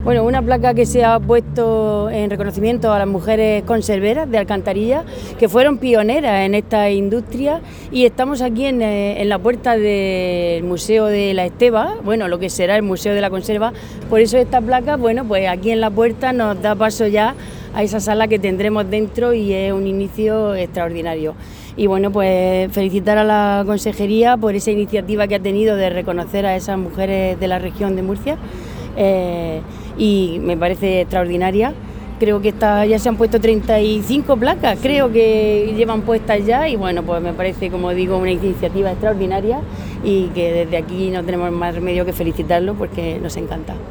Bueno, una placa que se ha puesto en reconocimiento a las mujeres conserveras de Alcantarilla, que fueron pioneras en esta industria, y estamos aquí en la puerta del Museo de la Esteva, bueno, lo que será el Museo de la Conserva. Por eso esta placa, bueno, pues aquí en la puerta nos da paso ya a esa sala que tendremos dentro, y es un inicio extraordinario. Y bueno, pues felicitar a la Consejería por esa iniciativa que ha tenido de reconocer a esas mujeres de la región de Murcia. Y me parece extraordinaria. Creo que ya se han puesto 35 placas, creo que llevan puestas ya, y bueno, pues me parece, como digo, una iniciativa extraordinaria, y que desde aquí no tenemos más remedio que felicitarlo porque nos encanta.